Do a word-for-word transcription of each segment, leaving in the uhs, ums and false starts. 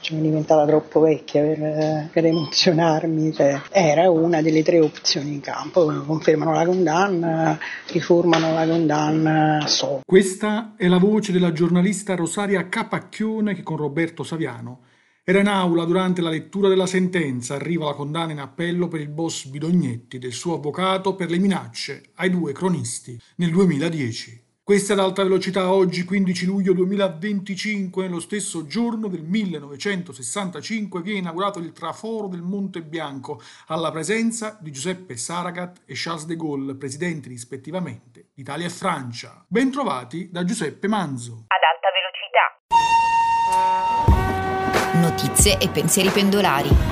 sono diventata troppo vecchia per, per emozionarmi, cioè, era una delle tre opzioni in campo: confermano la condanna, riformano la condanna, so. Questa è la voce della giornalista Rosaria Capacchione che con Roberto Saviano era in aula durante la lettura della sentenza. Arriva la condanna in appello per il boss Bidognetti del suo avvocato per le minacce ai due cronisti nel duemiladieci. Questa è ad alta velocità, oggi quindici luglio duemilaventicinque, nello stesso giorno del millenovecentosessantacinque viene inaugurato il traforo del Monte Bianco alla presenza di Giuseppe Saragat e Charles de Gaulle, presidenti rispettivamente d'Italia e Francia. Bentrovati da Giuseppe Manzo. Ad alta velocità. Notizie e pensieri pendolari.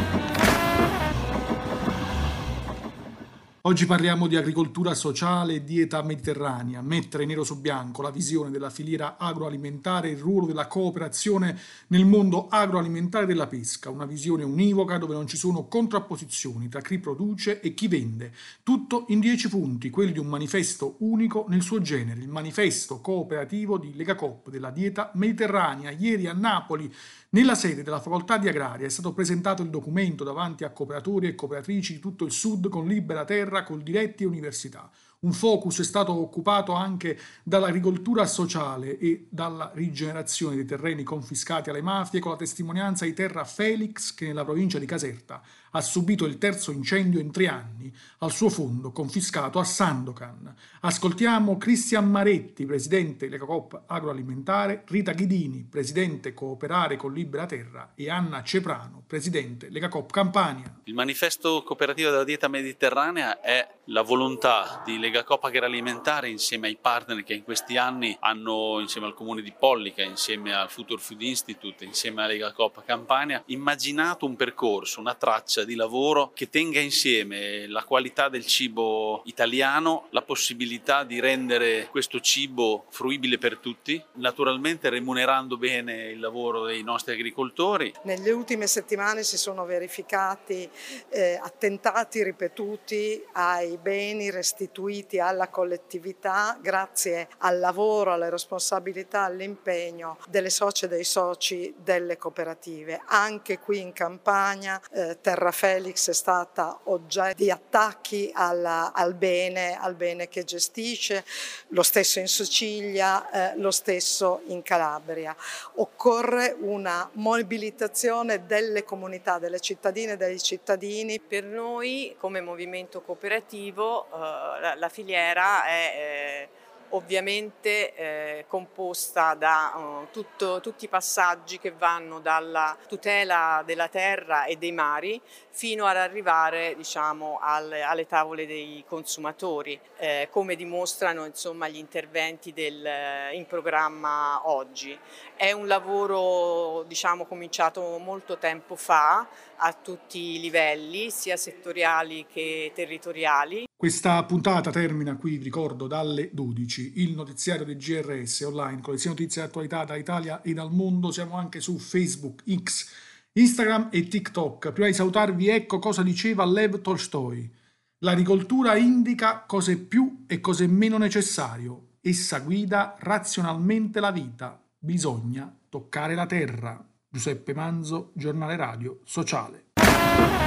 Oggi parliamo di agricoltura sociale e dieta mediterranea, mettere nero su bianco la visione della filiera agroalimentare e il ruolo della cooperazione nel mondo agroalimentare della pesca, una visione univoca dove non ci sono contrapposizioni tra chi produce e chi vende, tutto in dieci punti, quelli di un manifesto unico nel suo genere, il manifesto cooperativo di Legacoop della dieta mediterranea. Ieri a Napoli, nella sede della Facoltà di Agraria, è stato presentato il documento davanti a cooperatori e cooperatrici di tutto il Sud con Libera Terra, Coldiretti e Università. Un focus è stato occupato anche dall'agricoltura sociale e dalla rigenerazione dei terreni confiscati alle mafie, con la testimonianza di Terra Felix, che nella provincia di Caserta ha subito il terzo incendio in tre anni al suo fondo confiscato a Sandokan. Ascoltiamo Cristian Maretti, presidente Legacoop Agroalimentare, Rita Ghidini, presidente Cooperare con Libera Terra, e Anna Ceprano, presidente Legacoop Campania. Il manifesto cooperativo della dieta mediterranea è la volontà di Legacoop Agroalimentare, insieme ai partner che in questi anni hanno, insieme al comune di Pollica, insieme al Future Food Institute, insieme a Legacoop Campania, immaginato un percorso, una traccia di lavoro che tenga insieme la qualità del cibo italiano, la possibilità di rendere questo cibo fruibile per tutti, naturalmente remunerando bene il lavoro dei nostri agricoltori. Nelle ultime settimane si sono verificati eh, attentati ripetuti ai beni restituiti alla collettività grazie al lavoro, alle responsabilità, all'impegno delle socie e dei soci delle cooperative. Anche qui in Campania eh, Terra Felix è stata oggetto di attacchi alla, al bene, al bene che gestisce, lo stesso in Sicilia, eh, lo stesso in Calabria. Occorre una mobilitazione delle comunità, delle cittadine e dei cittadini. Per noi come movimento cooperativo eh, la, la filiera è eh, ovviamente eh, composta da uh, tutto, tutti i passaggi che vanno dalla tutela della terra e dei mari fino ad arrivare, diciamo, alle, alle tavole dei consumatori, eh, come dimostrano, insomma, gli interventi del, in programma oggi. È un lavoro, diciamo, cominciato molto tempo fa a tutti i livelli, sia settoriali che territoriali. Questa puntata termina qui, vi ricordo, dalle dodici, il notiziario di G R S online con le sia notizie di attualità dall'Italia e dal mondo. Siamo anche su Facebook, X, Instagram e TikTok. Prima di salutarvi, ecco cosa diceva Lev Tolstoi: l'agricoltura indica cosa è più e cosa è meno necessario, essa guida razionalmente la vita, bisogna toccare la terra. Giuseppe Manzo, Giornale Radio Sociale.